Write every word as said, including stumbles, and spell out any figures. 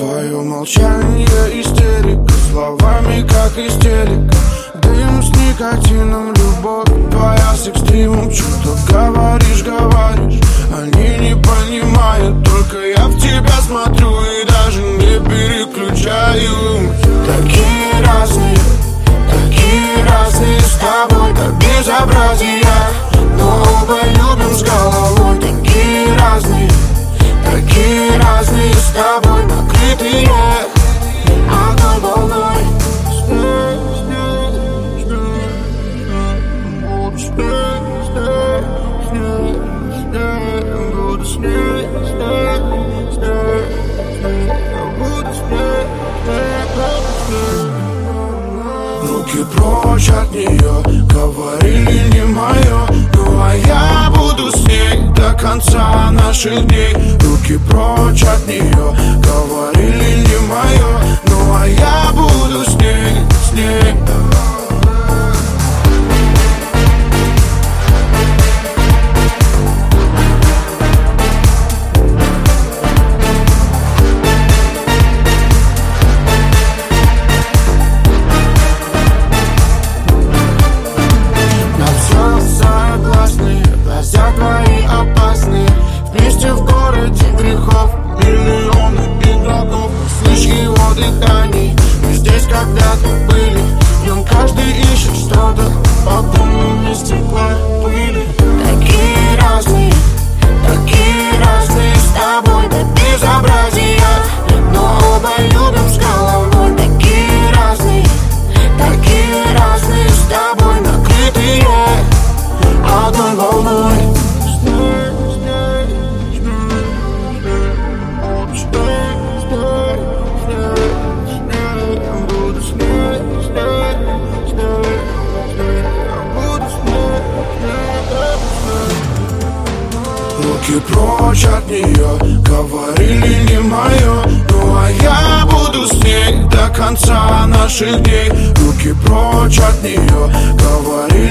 Твое молчание истерика, словами как истерика. Дым с никотином, любовь твоя с экстримом. Что-то говоришь, говоришь, они не понимают. Только я в тебя смотрю и даже не переключаю. Такие разные, такие разные с тобой, как безобразие, но оба любим с головой. Такие разные, такие разные с тобой, накрытые одной волной. Руки прочь от нее, говорили не мое. Ну а я буду с ней до конца наших дней. Руки прочь от нее, говорили не мое. Ну а я буду с ней, с ней. Глаза твои опасные, вместе в городе грехов миллионы игроков. Слышь его дыхание, мы здесь когда-то были. В нем каждый ищет что-то, подумал стекла пыли. Такие разные, такие разные с тобой, до безобразия, но оба любим с головой. Такие разные, такие разные с тобой, накрытые одной волной. Руки прочь от нее, говорили не мое. Ну а я буду с ней до конца наших дней. Руки прочь от нее, говорили